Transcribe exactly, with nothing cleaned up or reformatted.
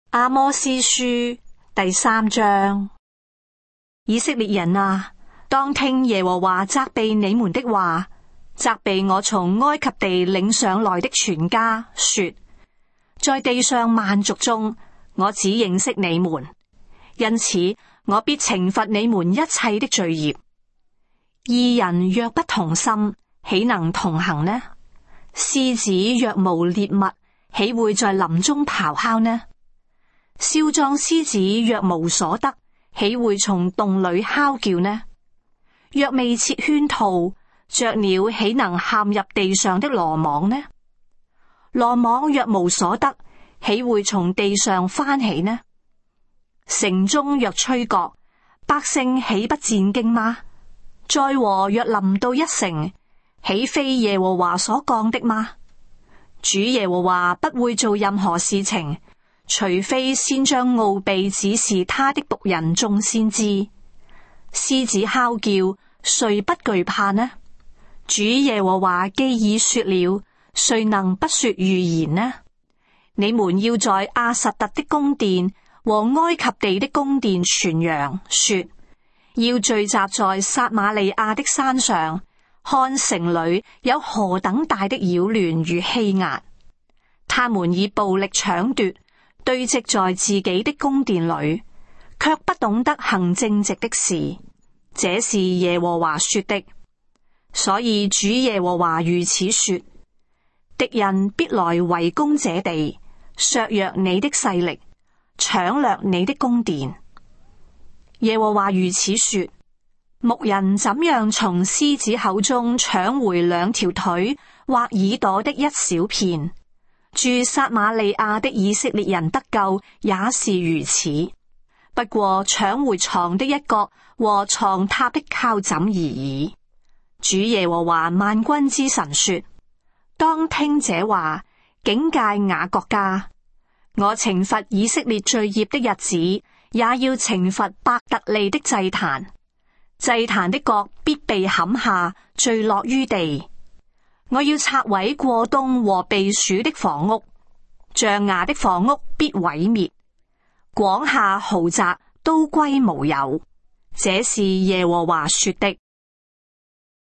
阿摩司書第三章。以色列人啊，當聽耶和華責備你們的話，責備我從埃及地領上來的全家，說：在地上萬族中，我只認識你們，因此我必懲罰你們一切的罪孽。二人若不同心，豈能同行呢？獅子若無獵物，豈會在林中咆哮呢？少壯獅子若無所得，豈會從洞裏哮叫呢？若未設圈套，雀鳥豈能陷入地上的羅網呢？羅網若無所得，豈會從地上翻起呢？城中若吹角，百姓豈不戰驚嗎？災禍若臨到一城，豈非耶和華所降的嗎？主耶和華不會做任何事情，除非先將奧秘指示他的僕人眾先知。獅子哮叫，誰不懼怕呢？主耶和華既已說了，誰能不說預言呢？你們要在亞實突的宮殿和埃及地的宮殿傳揚，說：要聚集在撒瑪利亞的山上，看城裏有何等大的擾亂與欺壓。他們以暴力搶奪，堆積在自己的宮殿裏，卻不懂得行正直的事。這是耶和華說的。所以主耶和華如此說：敵人必來圍攻這地，削弱你的勢力，搶掠你的宮殿。耶和華如此說：牧人怎樣從獅子口中搶回兩條腿或耳朵的一小片，住撒瑪利亞的以色列人得救也是如此，不過搶回床的一角和床榻的靠枕而已。主耶和華萬軍之神說：當聽這話，警戒雅各家。我懲罰以色列罪孽的日子，也要懲罰伯特利的祭壇。祭壇的角必被砍下，墜落於地。我要拆毀過冬和避暑的房屋，象牙的房屋必毀滅，廣廈豪宅都歸無有。這是耶和華說的。